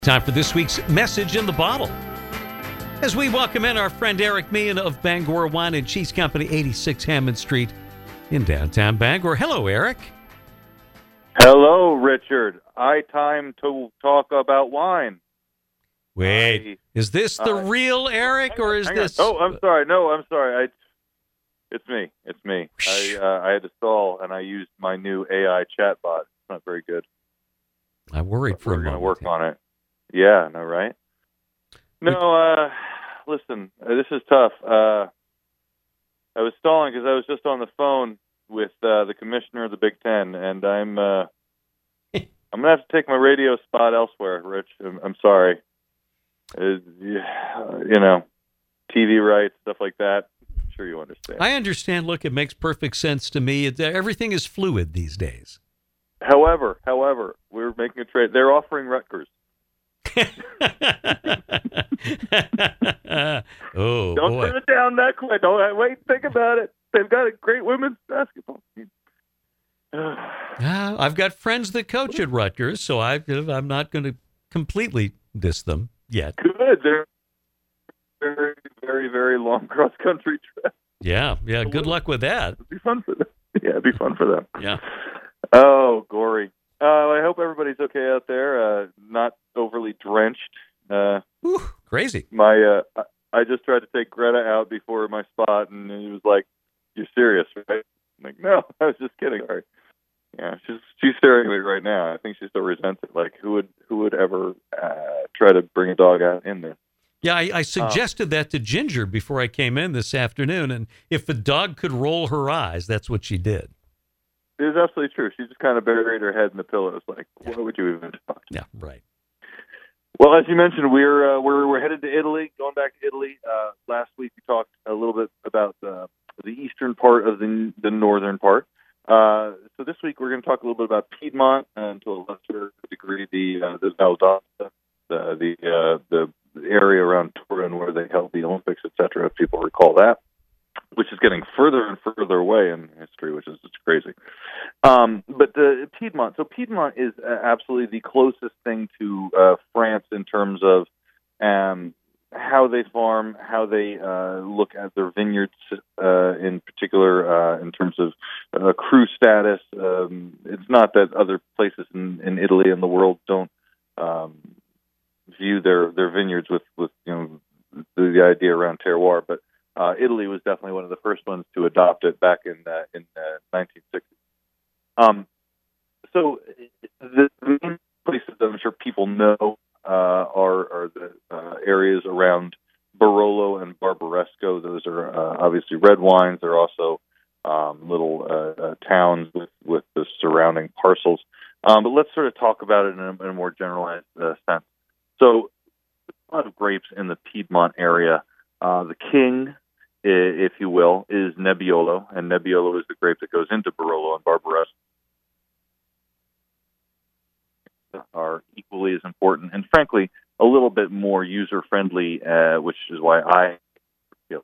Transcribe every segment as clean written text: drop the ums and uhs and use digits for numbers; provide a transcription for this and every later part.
Time for this week's Message in the Bottle. As we welcome in our friend Eric Meehan of Bangor Wine and Cheese Company, 86 Hammond Street in downtown Bangor. Hello, Eric. Hello, Richard. Time to talk about wine. Wait, is this the real Eric, or is this... Oh, I'm sorry. No, I'm sorry. It's me. I had to stall, and I used my new AI chatbot. It's not very good. I worried for a moment. We're going to work on it. Yeah, no, right? No, listen, this is tough. I was stalling because I was just on the phone with the commissioner of the Big Ten, and I'm going to have to take my radio spot elsewhere, Rich. I'm sorry. TV rights, stuff like that. I'm sure you understand. I understand. Look, it makes perfect sense to me. Everything is fluid these days. However, we're making a trade. They're offering Rutgers. Oh, don't boy. turn it down that quick. Don't wait. Think about it. They've got a great women's basketball team. I've got friends that coach at Rutgers, so I'm not going to completely diss them yet. Good. They're very, very, very long cross country trip. Yeah. Good luck with that. It'd be fun for them. Yeah, it'd be fun for them. Yeah. Oh, gory. I hope everybody's okay out there. Not overly drenched. Crazy. I just tried to take Greta out before my spot, and he was like, "You're serious, right?" I'm like, "No, I was just kidding." Sorry. Yeah, she's staring at me right now. I think she still resents it. Like, who would ever try to bring a dog out in there? Yeah, I suggested that to Ginger before I came in this afternoon, and if the dog could roll her eyes, that's what she did. It is absolutely true. She just kind of buried her head in the pillow. It's like, why would you even talk? Yeah, right. Well, as you mentioned, we're headed to Italy, going back to Italy. Last week we talked a little bit about the eastern part of the northern part. So this week we're going to talk a little bit about Piedmont and to a lesser degree the Valdosta, the area around Turin where they held the Olympics, etc. If people recall that, which is getting further and further away in history, which is just crazy. But Piedmont. So Piedmont is absolutely the closest thing to France in terms of how they farm, how they look at their vineyards, in particular, in terms of cru status. It's not that other places in Italy and the world don't view their vineyards with the idea around terroir, but Italy was definitely one of the first ones to adopt it back in 1960s. So the main places that I'm sure people know are the areas around Barolo and Barbaresco. Those are obviously red wines. They're also little towns with the surrounding parcels. But let's sort of talk about it in a more generalized sense. So a lot of grapes in the Piedmont area. The king, if you will, is Nebbiolo, and Nebbiolo is the grape that goes into Barolo and Barbaresco. Are equally as important, and frankly, a little bit more user-friendly, which is why I feel.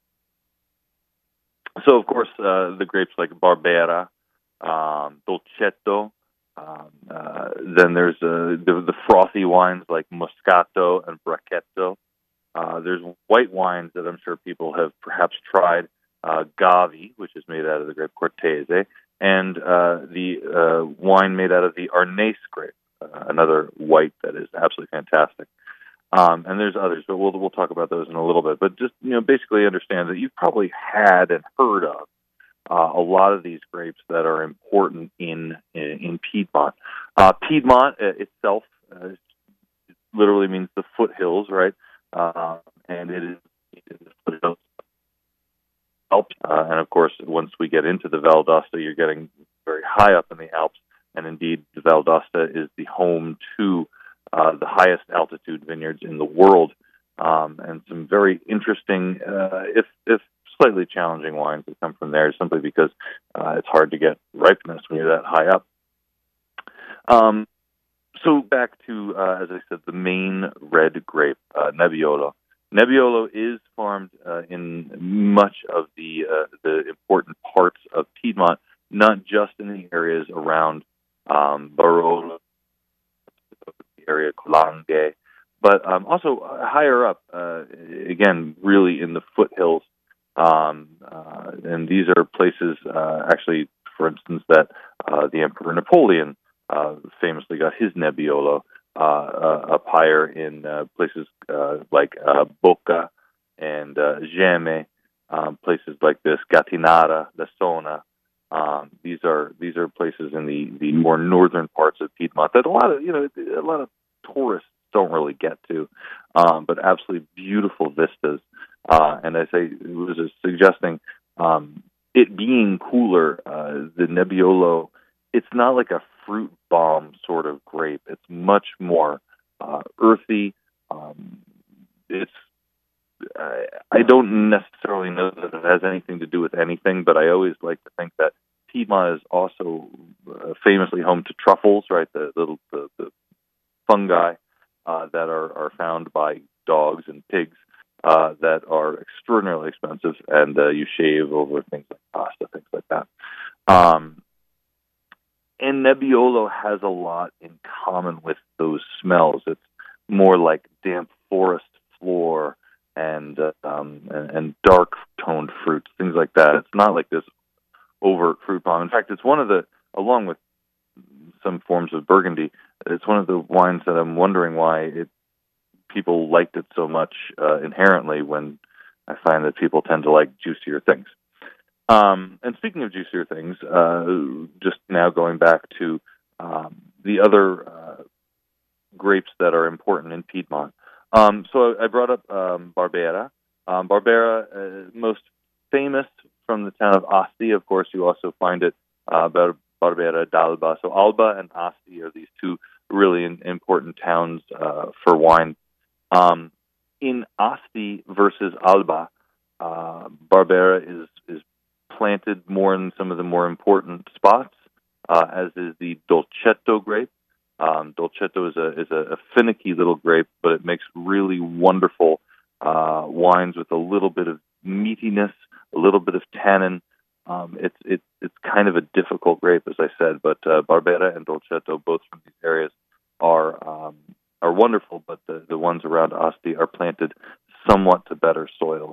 So, of course, the grapes like Barbera, Dolcetto, then there's the frothy wines like Moscato and Bracchetto. There's white wines that I'm sure people have perhaps tried, Gavi, which is made out of the grape Cortese, and the wine made out of the Arnese grape, another white that is absolutely fantastic. And there's others, but we'll talk about those in a little bit. But just basically understand that you've probably had and heard of a lot of these grapes that are important in Piedmont. Piedmont itself literally means the foothills, right? And it is the foothills Alps. And of course, once we get into the Valdosta, you're getting very high up in the Alps. And indeed, the Valdosta is the home to the highest altitude vineyards in the world, and some very interesting, if slightly challenging wines that come from there, simply because it's hard to get ripeness when you're that high up. So back to, as I said, the main red grape, Nebbiolo. Nebbiolo is farmed in much of the important parts of Piedmont, not just in the areas around Barolo, area, Langhe, but also higher up, again, really in the foothills. And these are places, actually, for instance, that the Emperor Napoleon famously got his Nebbiolo up higher in places like Bocca and Gemme, places like this, Gattinara, Lessona. These are places in the more northern parts of Piedmont that a lot of tourists don't really get to, but absolutely beautiful vistas. And as I was suggesting, it being cooler, the Nebbiolo, it's not like a fruit bomb sort of grape. It's much more earthy. It's I don't necessarily know that it has anything to do with anything, but I always like to think that Piedmont is also famously home to truffles, right? The fungi that are found by dogs and pigs that are extraordinarily expensive, and you shave over things like pasta, things like that. And Nebbiolo has a lot in common with those smells. It's more like damp forest floor and dark toned fruits, things like that. It's not like this overt fruit bomb. In fact, it's one of the, along with some forms of Burgundy, it's one of the wines that I'm wondering why people liked it so much inherently, when I find that people tend to like juicier things. And speaking of juicier things, just now going back to the other grapes that are important in Piedmont. So I brought up Barbera. Barbera, most famous from the town of Asti. Of course, you also find it Barbera d'Alba. So Alba and Asti are these two really important towns for wine. In Asti versus Alba, Barbera is planted more in some of the more important spots, as is the Dolcetto grape. Dolcetto is a finicky little grape, but it makes really wonderful wines with a little bit of meatiness, a little bit of tannin. It's kind of a difficult grape, as I said, but Barbera and Dolcetto, both from these areas, are wonderful, but the ones around Asti are planted somewhat to better soils.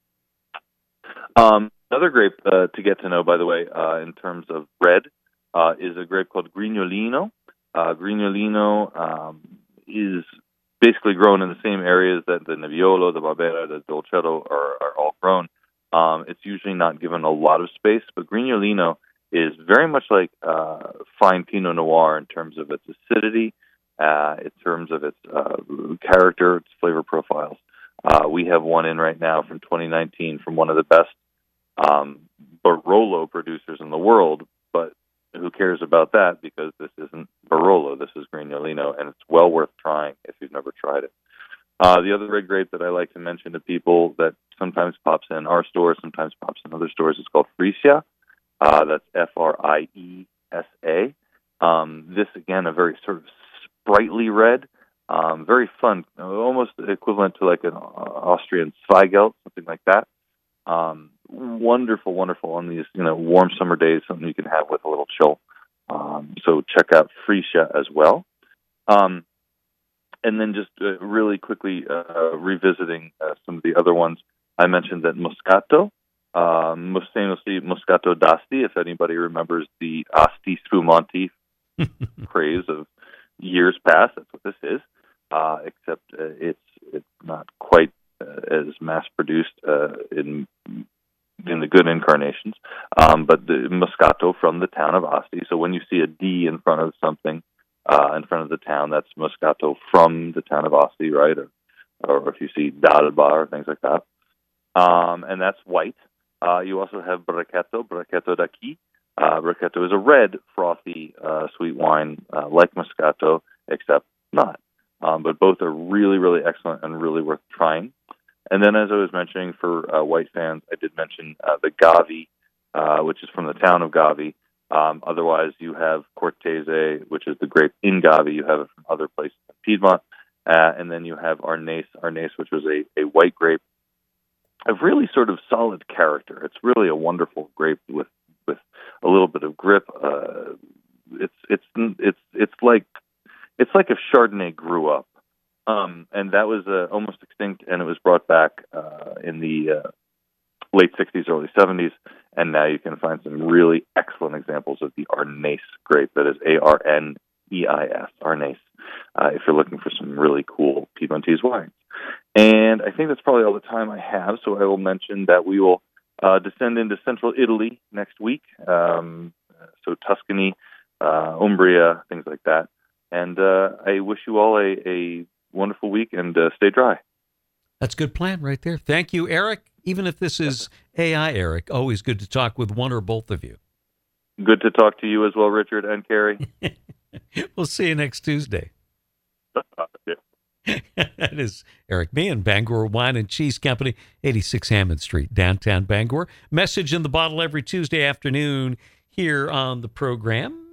Another grape to get to know, by the way, in terms of red, is a grape called Grignolino. Grignolino is basically grown in the same areas that the Nebbiolo, the Barbera, the Dolcetto are all grown. It's usually not given a lot of space, but Grignolino is very much like fine Pinot Noir in terms of its acidity, in terms of its character, its flavor profiles. We have one in right now from 2019 from one of the best Barolo producers in the world, but who cares about that, because this isn't Barolo, this is Grignolino, and it's well worth trying if you've never tried it. The other red grape that I like to mention to people that sometimes pops in our stores, sometimes pops in other stores, is called Frisia. That's Friesa. This, again, a very sort of sprightly red, very fun, almost equivalent to like an Austrian Zweigelt, something like that. Wonderful on these warm summer days, something you can have with a little chill. So check out Frisia as well. And then just really quickly revisiting some of the other ones, I mentioned that Moscato, most famously Moscato d'Asti, if anybody remembers the Asti Spumanti craze of years past, that's what this is, except it's not quite as mass-produced in the good incarnations, but the Moscato from the town of Asti. So when you see a D in front of something, in front of the town, that's Moscato from the town of Asti, right? Or if you see d'Alba or things like that. And that's white. You also have Bracchetto d'Acqui. Bracchetto is a red, frothy, sweet wine, like Moscato, except not. But both are really, really excellent and really worth trying. And then, as I was mentioning, for white fans, I did mention the Gavi, which is from the town of Gavi. Otherwise, you have Cortese, which is the grape in Gavi. You have it from other places in Piedmont. And then you have Arnese, which was a white grape of really sort of solid character. It's really a wonderful grape with a little bit of grip. It's like It's like if Chardonnay grew up. And that was almost extinct, and it was brought back in the late 60s, early 70s, and now you can find some really excellent examples of the Arneis grape. That is Arneis, Arneis, if you're looking for some really cool Piedmontese wines. And I think that's probably all the time I have, so I will mention that we will descend into central Italy next week, so Tuscany, Umbria, things like that. And I wish you all a wonderful week, and stay dry. That's a good plan right there. Thank you, Eric. Even if this is AI, Eric, always good to talk with one or both of you. Good to talk to you as well, Richard and Carrie. We'll see you next Tuesday. That is Eric Meehan, Bangor Wine and Cheese Company, 86 Hammond Street, downtown Bangor. Message in the Bottle every Tuesday afternoon here on the program.